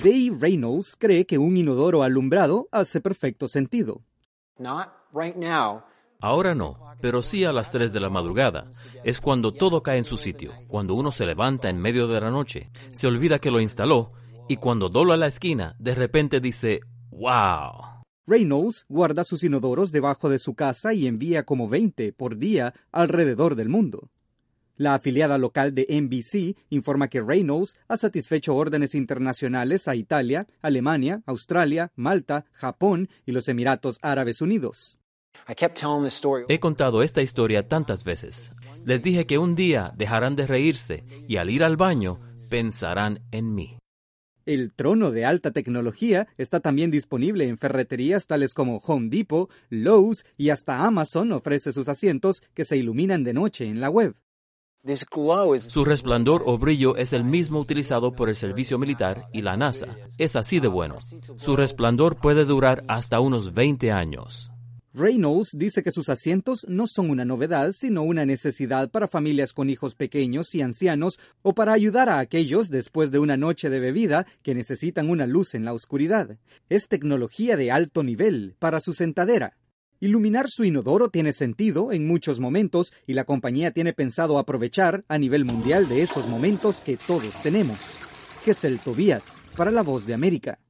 Dave Reynolds cree que un inodoro alumbrado hace perfecto sentido. Ahora no, pero sí a las 3 de la madrugada. Es cuando todo cae en su sitio, cuando uno se levanta en medio de la noche, se olvida que lo instaló, y cuando dobla la esquina, de repente dice, ¡wow! Reynolds guarda sus inodoros debajo de su casa y envía como 20 por día alrededor del mundo. La afiliada local de NBC informa que Reynolds ha satisfecho órdenes internacionales a Italia, Alemania, Australia, Malta, Japón y los Emiratos Árabes Unidos. He contado esta historia tantas veces. Les dije que un día dejarán de reírse y al ir al baño pensarán en mí. El trono de alta tecnología está también disponible en ferreterías tales como Home Depot, Lowe's y hasta Amazon ofrece sus asientos que se iluminan de noche en la web. Su resplandor o brillo es el mismo utilizado por el servicio militar y la NASA. Es así de bueno. Su resplandor puede durar hasta unos 20 años. Reynolds dice que sus asientos no son una novedad, sino una necesidad para familias con hijos pequeños y ancianos o para ayudar a aquellos después de una noche de bebida que necesitan una luz en la oscuridad. Es tecnología de alto nivel para su sentadera. Iluminar su inodoro tiene sentido en muchos momentos y la compañía tiene pensado aprovechar a nivel mundial de esos momentos que todos tenemos. Gesell Tobías, para La Voz de América.